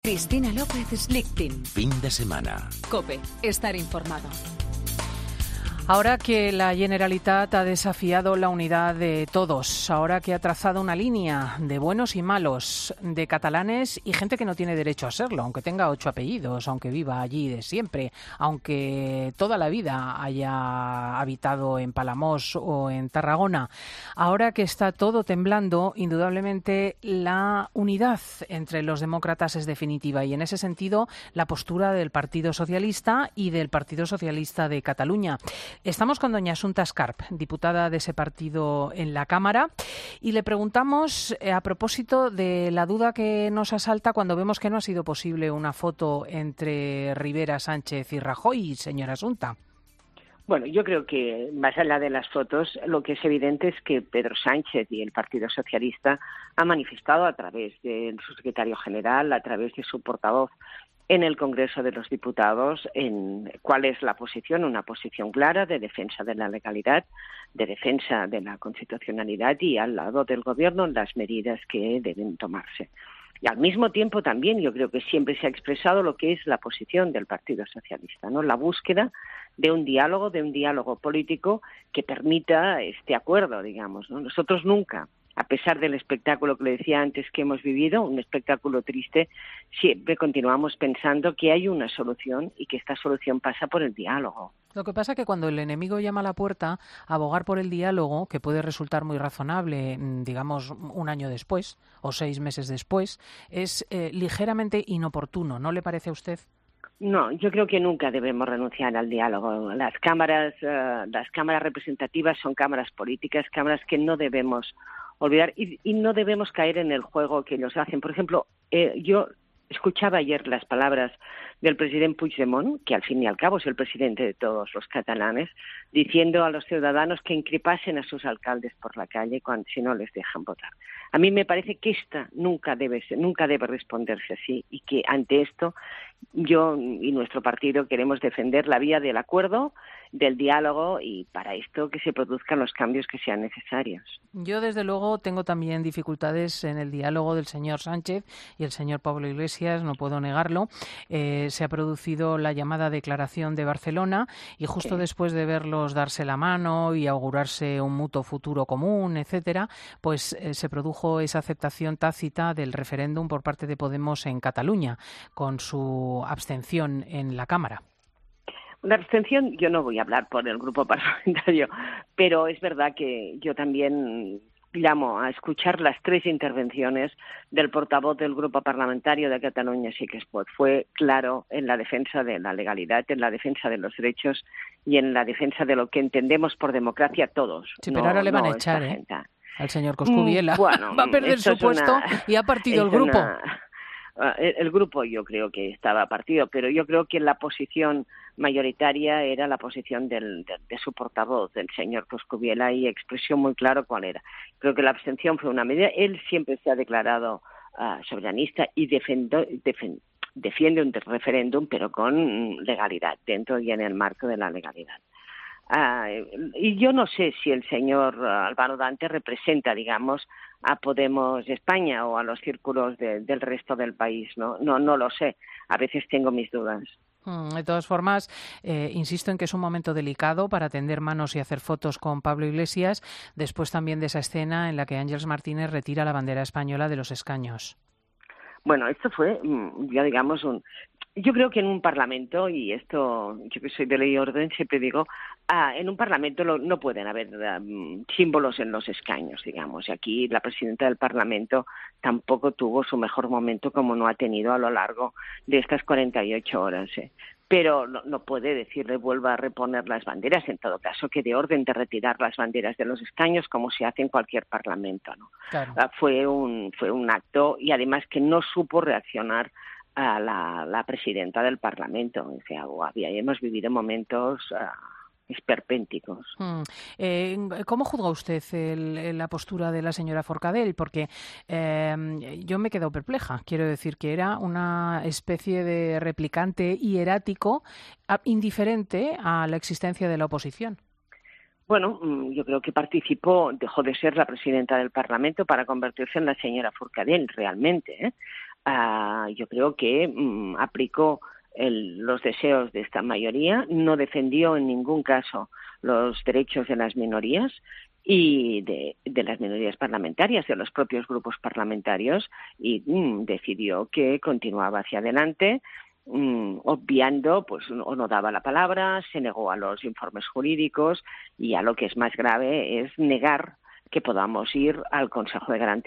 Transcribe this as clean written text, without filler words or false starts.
Cristina López Slichting. Fin de semana. COPE. Estar informado. Ahora que la Generalitat ha desafiado la unidad de todos, ahora que ha trazado una línea de buenos y malos, de catalanes y gente que no tiene derecho a serlo, aunque tenga 8 apellidos, aunque viva allí de siempre, aunque toda la vida haya habitado en Palamós o en Tarragona, ahora que está todo temblando, indudablemente la unidad entre los demócratas es definitiva y en ese sentido la postura del Partido Socialista y del Partido Socialista de Cataluña. Estamos con doña Assumpta Escarp, diputada de ese partido en la Cámara, y le preguntamos a propósito de la duda que nos asalta cuando vemos que no ha sido posible una foto entre Rivera, Sánchez y Rajoy, señora Assumpta. Bueno, yo creo que más allá de las fotos, lo que es evidente es que Pedro Sánchez y el Partido Socialista han manifestado a través de su secretario general, a través de su portavoz en el Congreso de los Diputados, en cuál es la posición, una posición clara de defensa de la legalidad, de defensa de la constitucionalidad y al lado del Gobierno las medidas que deben tomarse. Y al mismo tiempo también yo creo que siempre se ha expresado lo que es la posición del Partido Socialista, ¿no? La búsqueda de un diálogo político que permita este acuerdo, digamos, ¿no? Nosotros nunca, a pesar del espectáculo que le decía antes que hemos vivido, un espectáculo triste, siempre continuamos pensando que hay una solución y que esta solución pasa por el diálogo. Lo que pasa es que cuando el enemigo llama a la puerta, abogar por el diálogo, que puede resultar muy razonable, digamos, un año después o 6 meses después, es ligeramente inoportuno, ¿no le parece a usted? No, yo creo que nunca debemos renunciar al diálogo. Las cámaras representativas son cámaras políticas, cámaras que no debemos olvidar y no debemos caer en el juego que ellos hacen. Por ejemplo, yo escuchaba ayer las palabras del presidente Puigdemont, que al fin y al cabo es el presidente de todos los catalanes, diciendo a los ciudadanos que increpasen a sus alcaldes por la calle si no les dejan votar. A mí me parece que esta nunca debe responderse así y que ante esto yo y nuestro partido queremos defender la vía del acuerdo, del diálogo y para esto que se produzcan los cambios que sean necesarios. Yo desde luego tengo también dificultades en el diálogo del señor Sánchez y el señor Pablo Iglesias, no puedo negarlo. Se ha producido la llamada declaración de Barcelona y justo después de verlos darse la mano y augurarse un mutuo futuro común, etcétera, pues se produjo esa aceptación tácita del referéndum por parte de Podemos en Cataluña, con su abstención en la Cámara. Una abstención, yo no voy a hablar por el grupo parlamentario, pero es verdad que yo también llamo a escuchar las 3 intervenciones del portavoz del grupo parlamentario de Catalunya Sí que es Pot. Fue claro en la defensa de la legalidad, en la defensa de los derechos y en la defensa de lo que entendemos por democracia todos. Sí, pero ahora le van a echar, al señor Coscubiela. Bueno, va a perder su puesto y ha partido el grupo. El grupo yo creo que estaba partido, pero yo creo que la posición mayoritaria era la posición de su portavoz, del señor Coscubiela, y expresó muy claro cuál era. Creo que la abstención fue una medida. Él siempre se ha declarado soberanista y defiende un referéndum, pero con legalidad, dentro y en el marco de la legalidad. Y yo no sé si el señor Álvaro Dante representa, digamos, a Podemos España o a los círculos del resto del país, ¿no? No lo sé. A veces tengo mis dudas. De todas formas, insisto en que es un momento delicado para tender manos y hacer fotos con Pablo Iglesias, después también de esa escena en la que Ángels Martínez retira la bandera española de los escaños. Bueno, esto fue, ya digamos, yo creo que en un Parlamento, y esto, yo que soy de ley y orden, siempre digo, en un Parlamento no pueden haber símbolos en los escaños, digamos. Y aquí la presidenta del Parlamento tampoco tuvo su mejor momento, como no ha tenido a lo largo de estas 48 horas. Pero no puede decirle vuelva a reponer las banderas, en todo caso que de orden de retirar las banderas de los escaños como se hace en cualquier parlamento, ¿no? Claro. Fue un acto y además que no supo reaccionar a la presidenta del Parlamento. O sea, hemos vivido momentos esperpénticos. ¿Cómo juzga usted la postura de la señora Forcadell? Porque yo me he quedado perpleja. Quiero decir que era una especie de replicante hierático indiferente a la existencia de la oposición. Bueno, yo creo que dejó de ser la presidenta del Parlamento para convertirse en la señora Forcadell, realmente, yo creo que aplicó los deseos de esta mayoría, no defendió en ningún caso los derechos de las minorías y de las minorías parlamentarias, de los propios grupos parlamentarios, y decidió que continuaba hacia adelante, obviando, pues, o no daba la palabra, se negó a los informes jurídicos y a lo que es más grave es negar que podamos ir al Consejo de Garantías